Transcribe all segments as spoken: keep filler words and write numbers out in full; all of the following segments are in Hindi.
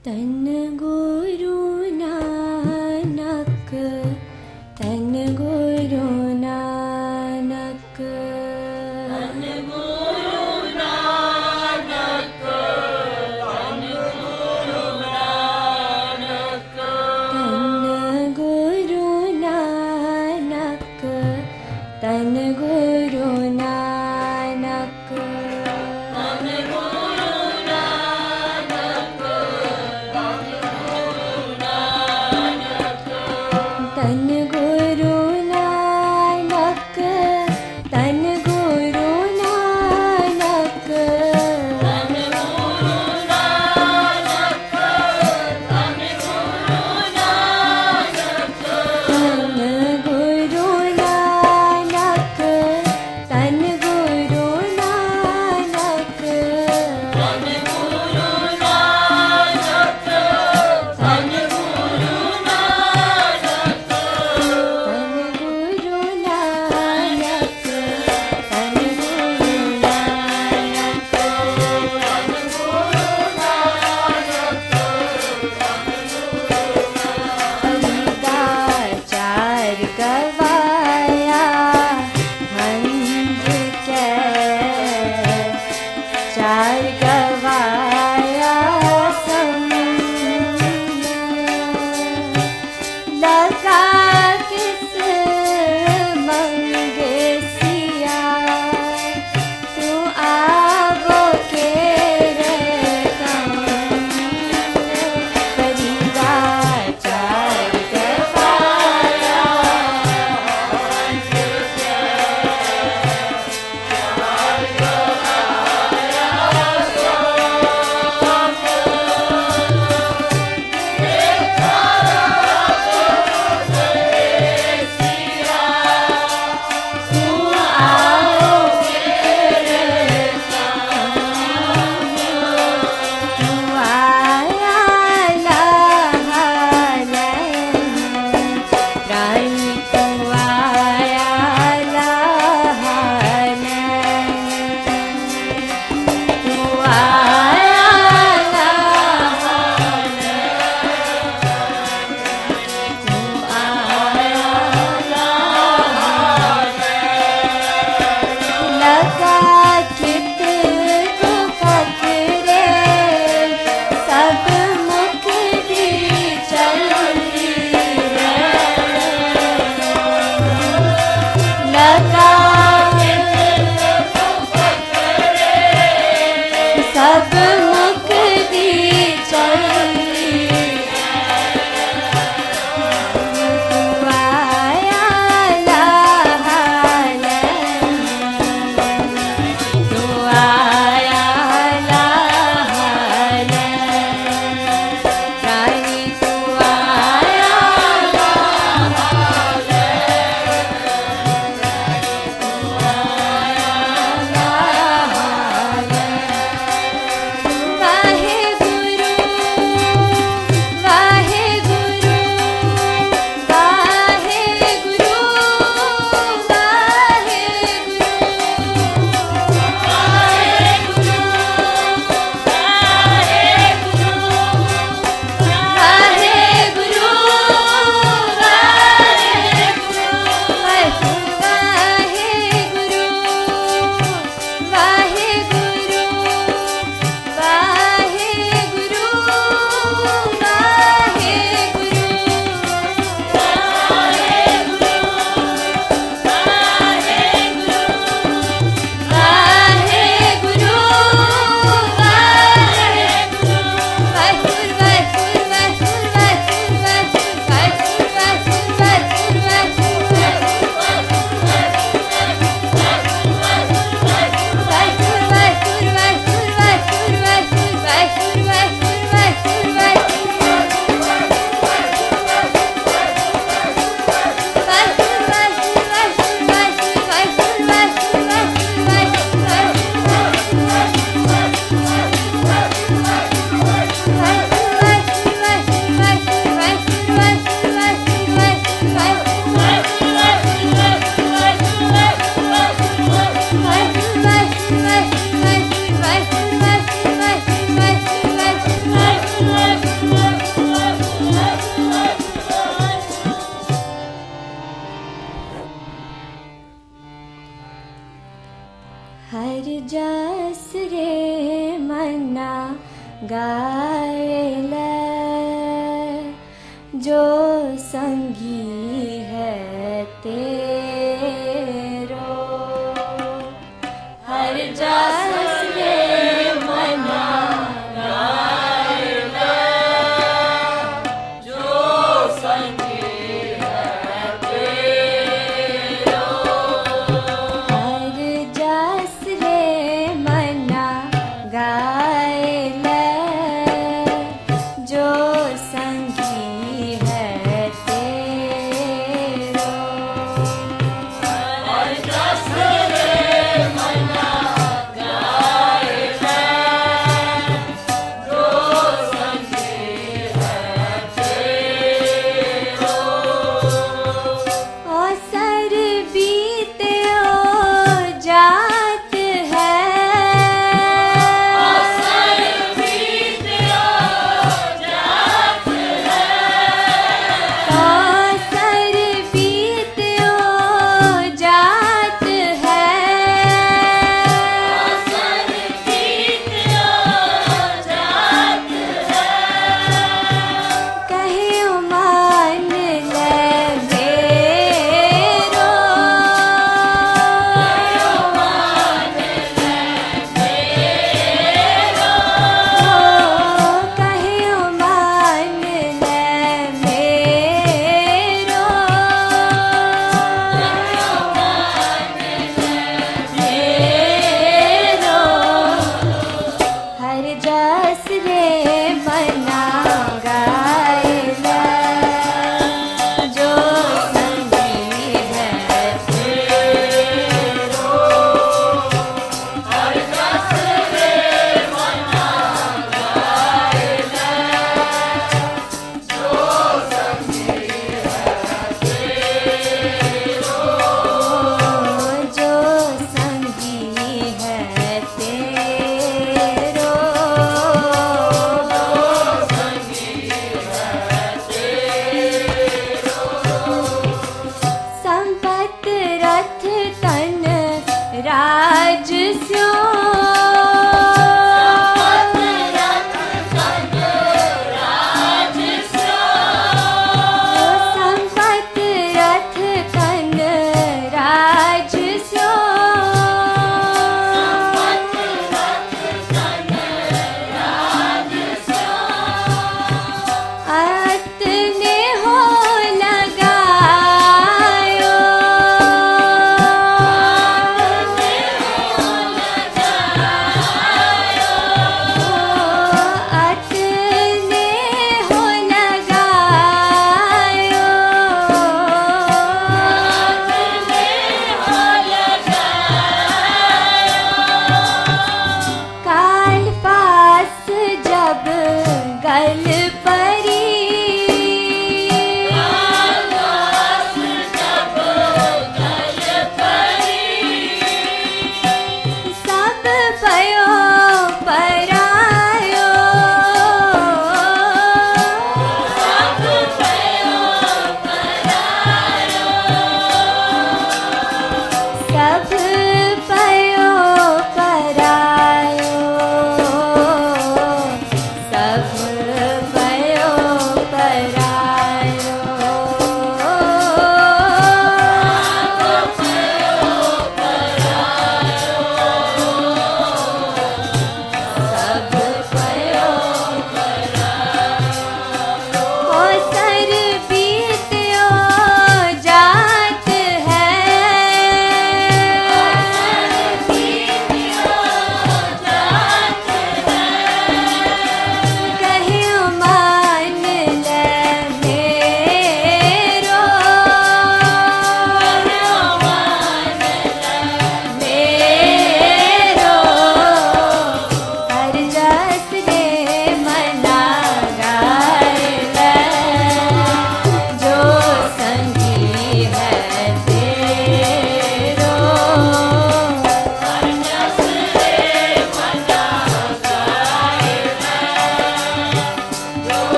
तन गुरु नानक तन गुरु नानक तन गुरु नानक तन गुरु नानक तन गुरु नानक तन गुरु नानक तन गुरु नानक तन गुरु नानक तन गुरु नानक तन गुरु नानक तन गुरु नानक तन गुरु नानक तन गुरु नानक तन गुरु चार गवाया लगा किस मंगे सिया तू आवो के रे परिवार चार गवाया सब गायल जो संगी है तेरो हर जस रे मना गायल जो संगी है तेरो हर जस रे मना गायल जो संगी है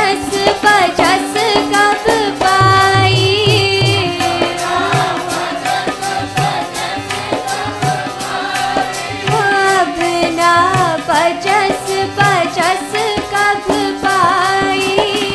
पचस पचस कब पाई अब ना पचस पचस कब पाई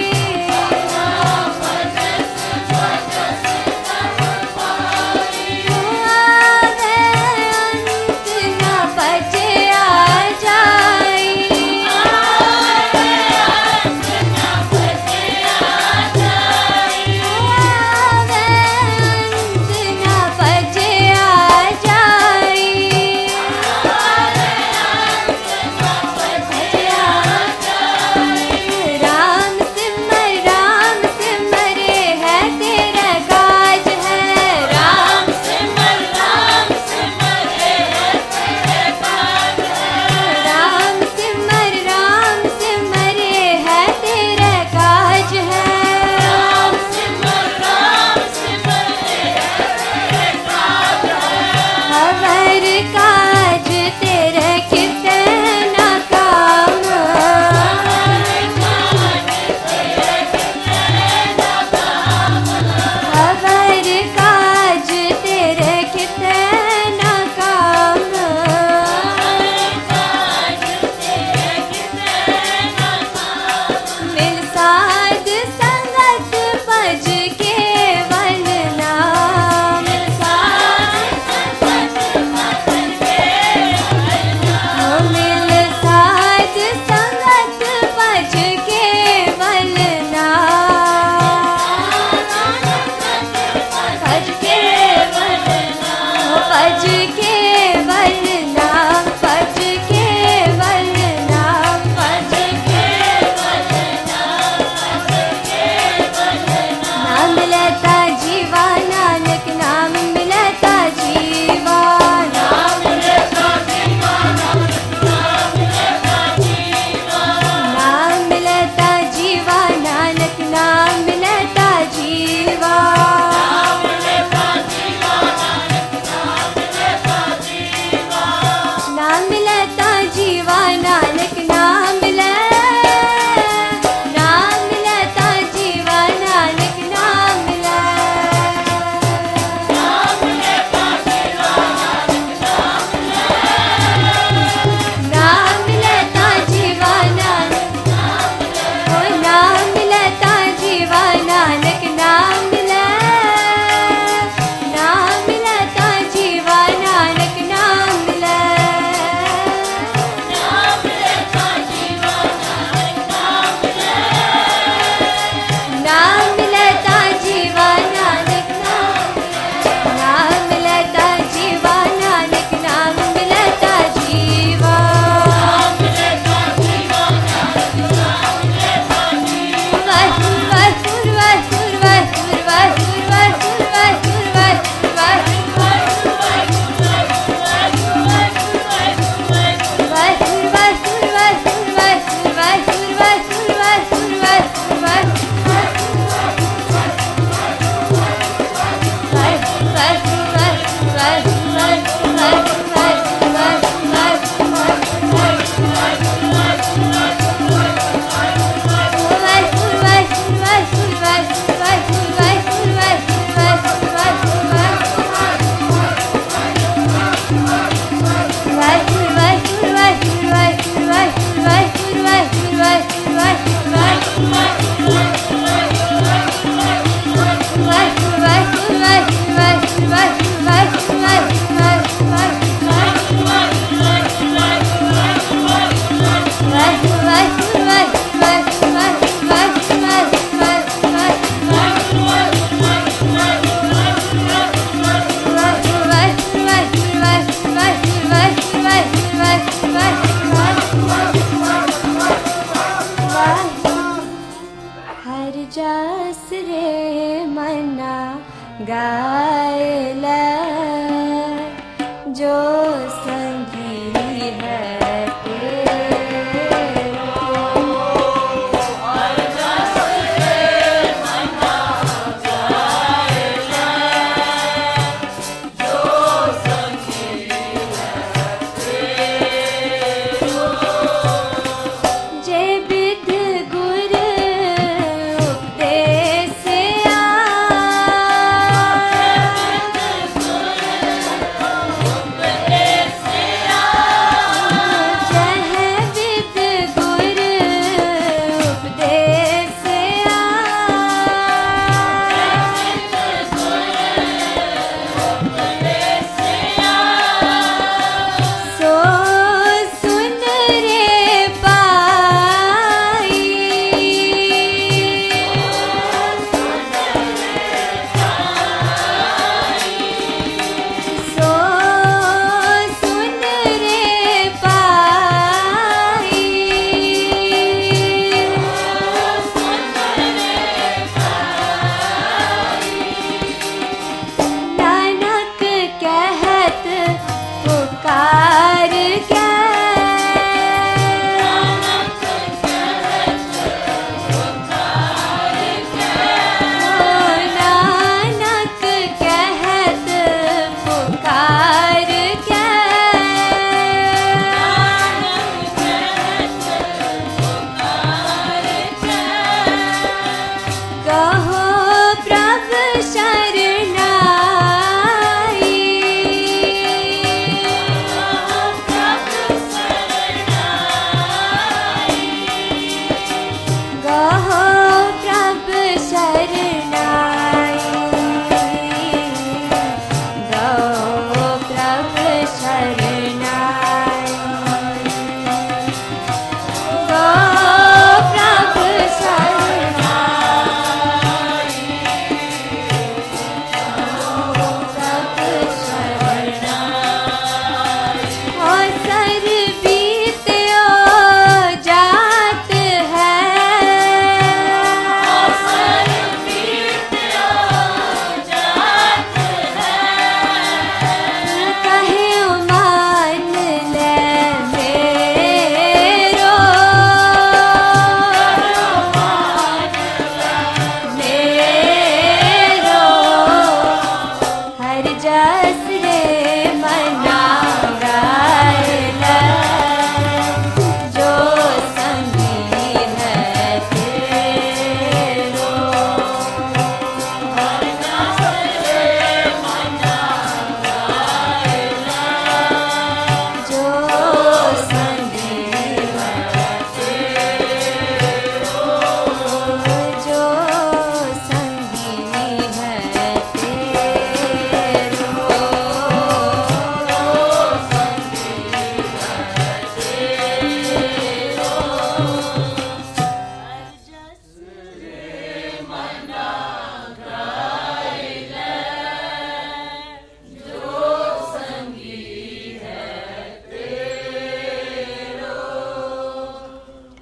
आवे अंत ना पचे आ जाई आवे अंत ना पचे आ जाई आवे अंत ना पचे आ जाई आवे अंत ना पचे आ जाई राम सिमर राम सिमरे है तेरा काज है राम सिमर राम सिमरे है तेरा काज है राम सिमर राम सिमरे है तेरा काज है राम सिमर राम सिमरे है तेरा काज है हवर काज तेरे कितना काम हवर काज तेरे कितना काम हवर काज तेरे कितना काम हवर काज तेरे कितना काम मिल साध संगत भज केवल नाम मिल साध संगत भज केवल नाम मिल साध संगत भज केवल नाम भज केवल नाम भज केवल नाम भज केवल नाम भज केवल नाम भज केवल नाम लेता जीवा नानक नाम मिलता जीवा नाम लेता जीवा नाम लेता जीवा नाम मिलता जीवा नानक नाम मिलता जीवा नाम लेता जीवा नानक नाम लेता जीवा नाम मिलता जीवा नानक नाम मिले नाम मिलता जीवा नानक नाम मिले नाम मिलता जीवा नानक नाम मिले नाम मिलता जीवा नानक नाम मिले ओ नाम मिलता जीवा नानक नाम मिले नाम मिलता जीवा नानक नाम मिले नाम मिलता जीवा नानक नाम मिले नाम मिलता जीवा नानक नाम नाम मिलता जीवा नानक नाम मिलता जीवा नाम मिलता जीवा नानक नाम मिलता जीवा वासुर वासुर वासुर वासुर वासुर वासुर हर जस रे मना गा